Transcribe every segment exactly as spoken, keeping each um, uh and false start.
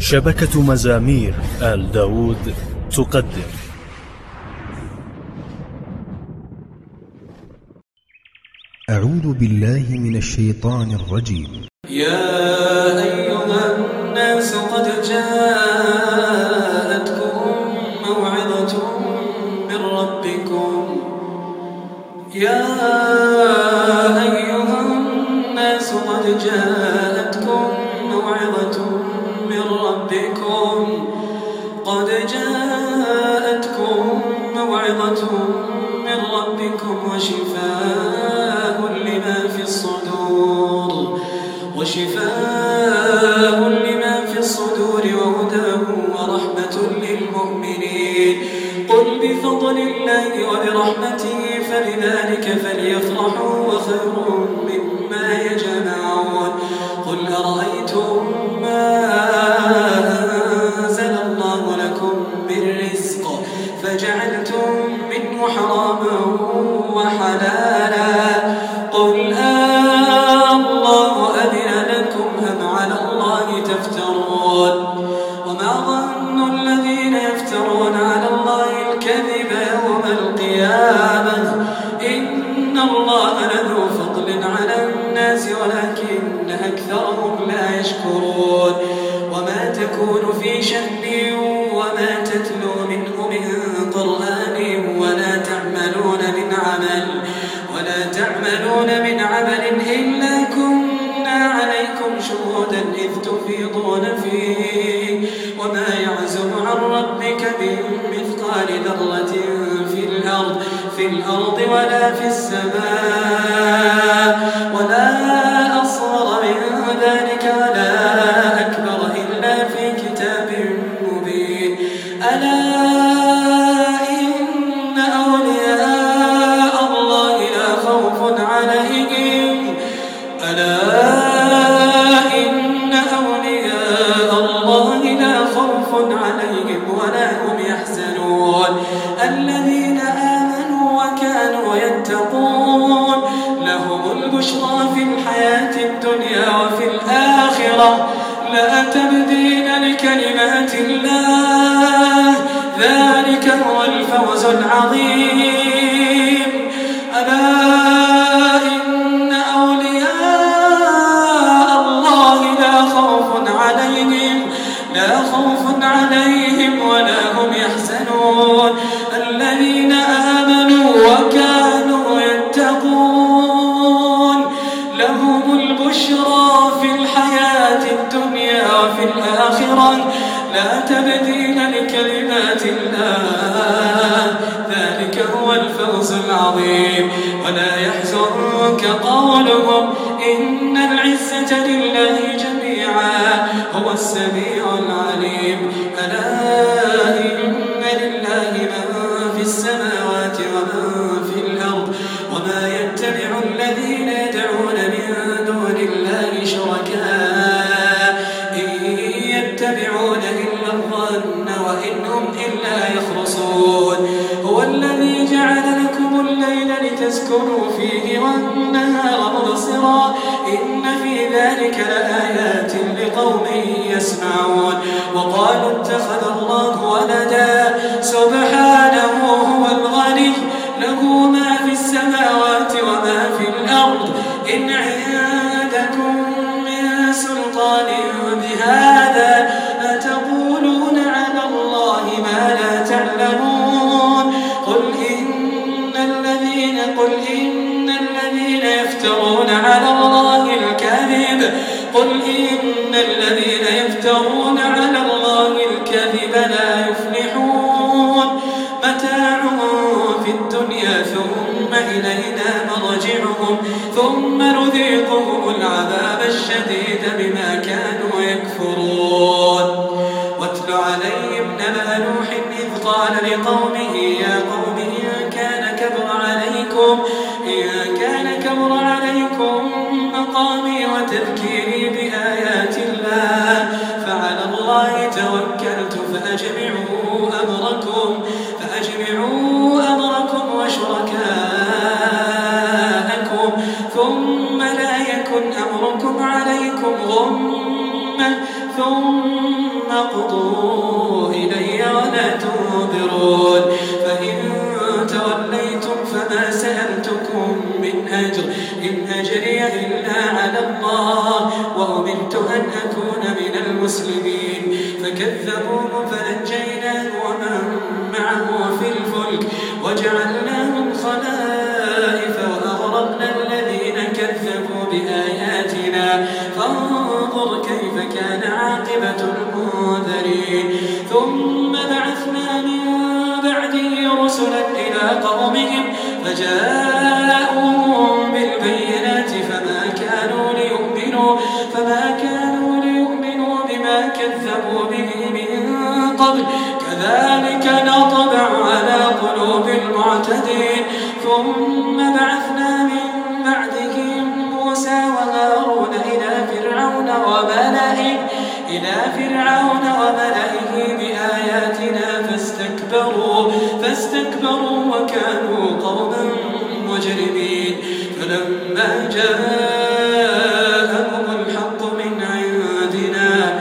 شبكة مزامير آل داود تقدم. أعوذ بالله من الشيطان الرجيم. يا أيها الناس قد جاءتكم موعظة من ربكم يا أيها الناس قد جاءتكم موعظة من ربكم قد جاءتكم موعظة من ربكم وشفاء لما في الصدور وشفاء لما في الصدور وهدى ورحمة للمؤمنين. قل بفضل الله وبرحمته فلذلك فليفرحوا وخير مما يجمعون. قل أرأيتم ما أنزل الله لكم من رزق فجعلتم منه حراما وحلالا قل الله أذن لكم أم على الله تفترون. وما ظن الذين يفترون على الله الكذب يوم القيامة إن الله لذو فضل على الناس ولكن أكثرهم لا يشكرون. وما تكون في شأن وما تتلو منه من قرآن ولا تعملون من عمل ولا تعملون من عمل إلا كنا عليكم شهودا إذ تفيضون فيه وما يعزب عن ربك من مثقال ذرة في الأرض في الأرض ولا في السماء ولا أصغر من ذلك ولا أكبر إلا في كتاب مبين. ألا إن أولياء الله لا خوف عليهم ألا إن أولياء الله لا خوف عليهم ولا هم يحزنون الذين آمنوا وكانوا يتقون لهم البشرى في الحياة الدنيا وفي الآخرة لا تبديل لكلمات الله ذلك هو الفوز العظيم. ألا إن أولياء الله لا خوف عليهم لا خوف عليهم ولا هم يحزنون الذين آمنوا وكانوا يتقون لهم البشرى في الحياة الدنيا وفي الآخرة لا تبديل لكلمات الله ذلك هو الفوز العظيم. ولا يحزنك قولهم إن العزة لله جميعا هو السميع العليم. ألا إن لله من في السماوات ومن في الأرض وما يتبع الذين يدعون من دون الله شركاء إن يتبعون إلا الظن وإن هم إلا يخرصون. هو الذي جعل لكم الليل لتسكنوا فيه والنهار مبصرا إن في ذلك لآيات لقوم يسمعون. وقالوا اتخذ الله ولدا سبحانه هو الغني له ما في السماوات وما في الأرض إن عندكم من سلطان بهذا أتقولون على الله ما لا تعلمون. قل إن الذين قل إن الذين يفترون على الله الكذب قل إن الذين يفترون على الله الكذب لا يفلحون. متاع في الدنيا ثم إلينا مرجعهم ثم نذيقهم العذاب الشديد بما كانوا يكفرون. واتل عليهم نبأ نوح إذ قال لقومه يا قوم إن كان كبر عليكم إن كان كبر عليكم مقامي وتذكيري بآيات الله فعلى الله توكلت فأجمعوا أمركم فأجمعوا أمركم وشركاءكم ثم لا يكن أمركم عليكم غمة ثم اقضوا إلي ولا تنظرون فإن توليتم فما سألتكم من أجر إن أجري إلا على الله وأمرت أن أكون من المسلمين فكذبوه فنجيناه ومن معه في الفلك وجعلناهم خلائف وأغرقنا الذين كذبوا بآياتنا فانظر كيف كان عاقبة المنذرين ثم بعثنا من بعده رسلا إلى قومهم فجاءوهم بالبينات فما كانوا ليؤمنوا فما كانوا ليؤمنوا بما كذبوا به من قبل كذلك نطبع على قلوب المعتدين ثم بعثنا من بعدهم موسى وهارون إلى فرعون وملئه إلى فرعون وملئه بآياتنا فاستكبروا فاستكبروا وكانوا قوما مجرمين فلما جاءهم الحق من عندنا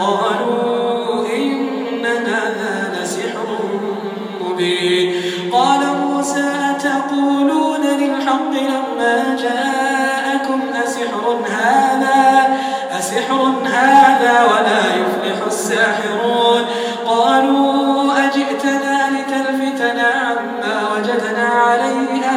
قالوا إن هذا لسحر مبين قال موسى أتقولون للحق لما جاءكم أسحر هذا أسحر هذا ولا يفلح الساحرون قالوا أجئتنا لتلفتنا عما وجدنا عليه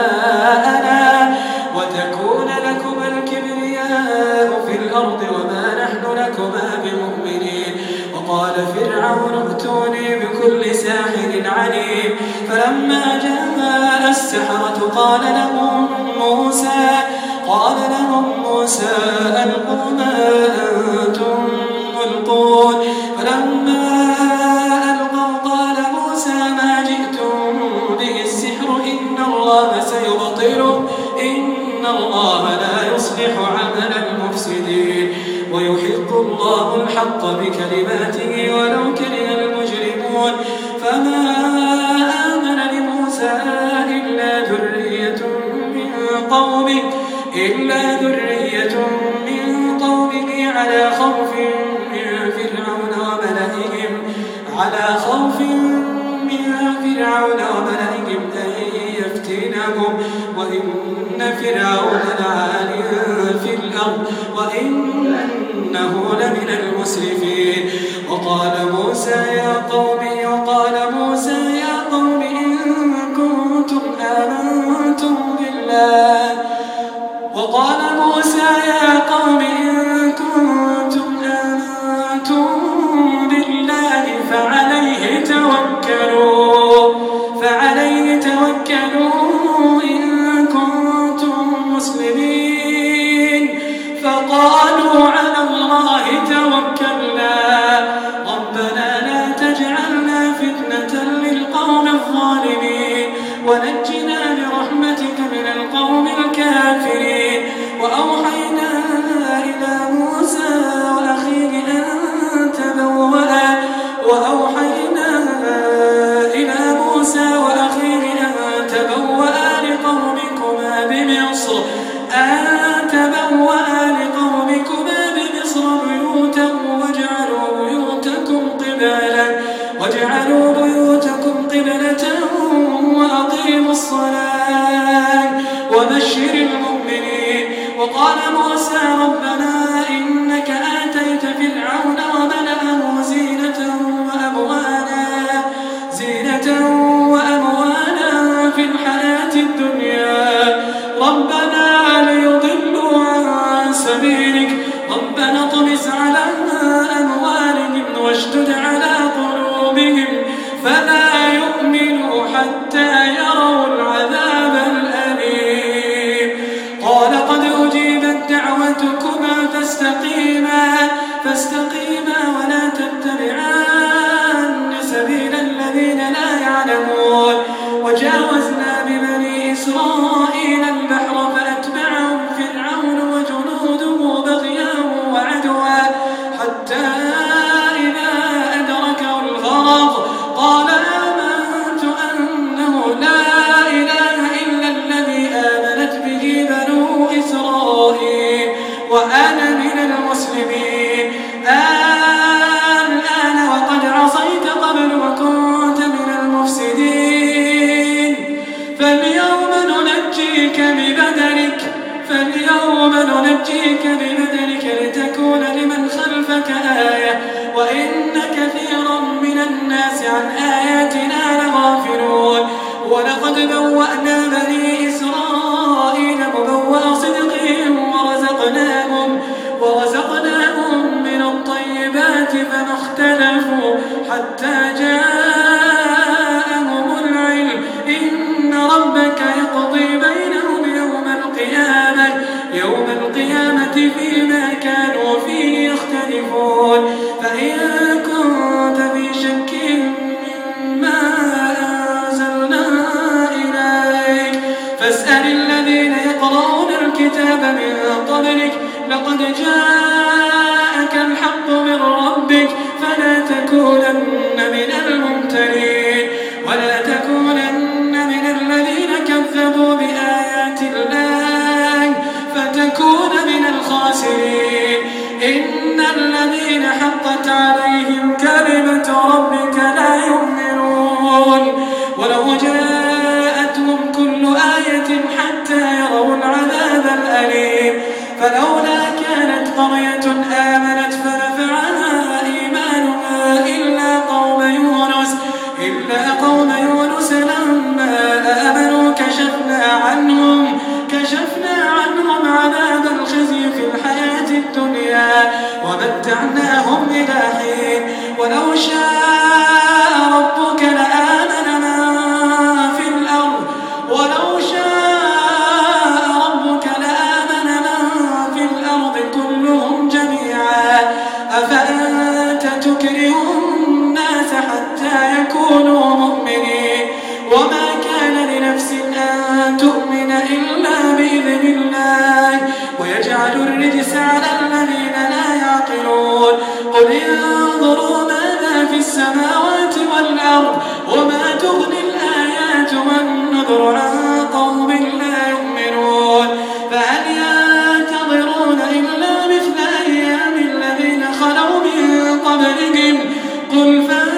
آباءنا وتكون لكما الكبرياء في الأرض وما نحن لكما بمؤمنين وقال فرعون ائتوني بكل ساحر عليم فلما جاء السحرة قال لهم موسى قال لهم موسى ألقوا ما أنتم ملقون فلما ألقوا قال موسى ما جئتم به السحر إن الله سيبطله إن الله لا يصلح عمل المفسدين ويحق الله الحق بكلماته ولو كره المجرمون فما آمن لموسى إلا ذرية من قومه إلا ذرية من قومه على خوف من فرعون وملئهم على خوف من فرعون وملئهم أن يفتنهم وإن فرعون لعال في الأرض وإنه لمن المسرفين وقال موسى يا قوم وقال موسى يا قوم إن كنتم آمنتم بالله وقال موسى يا قوم إن كنتم آمنتم بالله فعليه توكلوا فعليه توكلوا إن كنتم مسلمين فقالوا على الله توكلنا ربنا لا تجعلنا فتنة للقوم الظالمين ونجنا برحمتك من القوم الكافرين وأوحينا إلى موسى وأخيه أن تبوأ وأوحينا إلى موسى وأخيه أن تبوأ لقومكما بمصر أن تبوأ لقومكما بمصر بيوتا واجعلوا بيوتكم قبلة واجعلوا بيوتكم قبلة وأقيموا الصلاة وبشر المؤمنين وقال موسى ربنا إنك آتيت فرعون وملأه زينة وأموالا زينة وأموالا في الحياة الدنيا ربنا ليضلوا عن سبيلك ربنا اطمس على أموالهم واشدد على قلوبهم فلا يؤمنوا حتى يروا العذاب الأليم قال قد أجيبت دعوتكما فاستقيما فاستقيما ولا تتبعان سبيل الذين لا يعلمون وجاوزنا ببني إسرائيل البحر فأتبعهم فرعون وجنوده بغيا وعدوا حتى إذا أدركه الغرق قال آمنت أنه لا إله إلا الذي آمنت به بنو إسرائيل وأنا من المسلمين عليك ببدنك لتكون لمن خلفك آية وإن كثيرا من الناس عن آياتنا لغافلون ولقد بوأنا بني إسرائيل مبوأ صدق ورزقناهم, ورزقناهم من الطيبات فما اختلفوا حتى جاءهم العلم إن ربك يقضي بينهم يوم القيامة يوم القيامة فيما كانوا فيه يختلفون فإن كنت في شك مما أنزلنا إليك فاسأل الذين يقرؤون الكتاب من قبلك لقد جاءك الحق من ربك فلا تكونن من الممترين ولا تكونن من الذين كذبوا بآيات الله فتكون من الخاسرين إن الذين حقت عليهم كلمة ربك لا يؤمنون ولو جاءتهم كل آية حتى يروا العذاب الأليم فلولا كانت قرية آمنت فنفعها إيمانها إلا قوم يونس إلا قوم يونس لما آمنوا كشفنا عنهم كشفنا عنهم عذاب الخزي في الحياة الدنيا ومتعناهم إلى حين ولو شاء ربك لآمن من في الأرض ولو شاء ربك لآمن من في الأرض كلهم جميعا أفأنت تكره الناس حتى يكونوا مؤمنين وما كان لنفس أن تؤمن إلا بإذن الله ويجعل الرجس على الذين لا يعقلون قل انظروا ماذا في السماوات والأرض وما تغني الآيات والنذر عن قوم لا يؤمنون فهل ينتظرون إلا مثل أيام الذين خلوا من قبلهم قل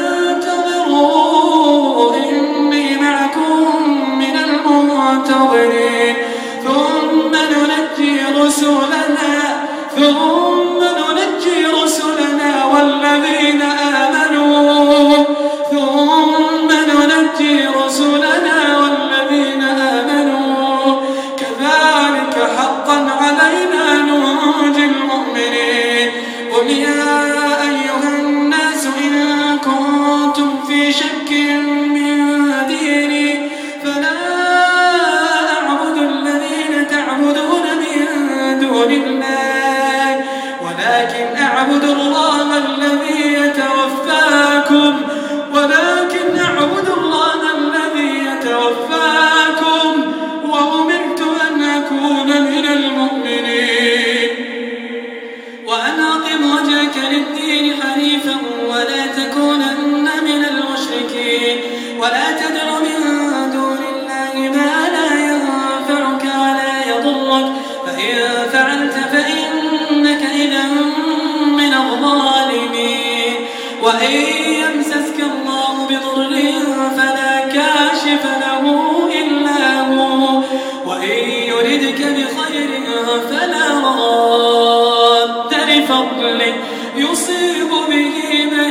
فانتظروا إني معكم من المنتظرين ثم ننجي رسلنا ثم ننجي رسلنا والذين آمنوا ثم ننجي رسلنا والذين آمنوا كذلك حقا علينا ننجي المؤمنين قل يا أيها الناس إن كنتم في شك من ديني فلا أعبد الذين تعبدون من دون الله ولكن أعبد الله الذي يتوفاكم ولكن أعبد الله الذي يتوفاكم وأمرت أن أكون من المؤمنين وأن أقم وجهك للدين حنيفا ولا تكونن من المشركين ولا تدع من دون الله ما لا ينفعك ولا يضرك فإن فعلت فإنك إذا من الظالمين وإن يمسسك الله بضر فلا كاشف له إلا هو وإن يردك بخير فلا راد لفضله يصيب به من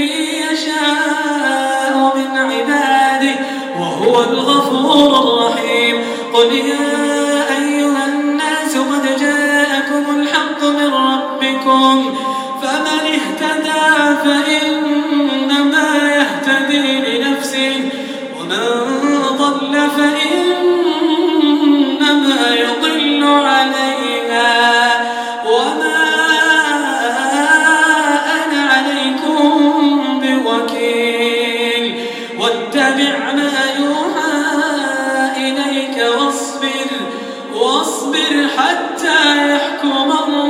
يشاء من عباده وهو الغفور الرحيم قل يا أيها الناس قد جاءكم الحق من ربكم فمن اهتدى فإنما يهتدي لنفسه ومن ضل فإنما يضل عليها وما أنا عليكم بوكيل واتبع ما يوحى إليك واصبر واصبر حتى يحكم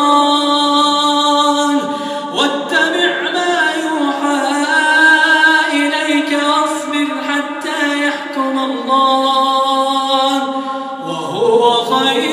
الله واتبع ما يوحى إليك واصبر حتى يحكم الله وهو خير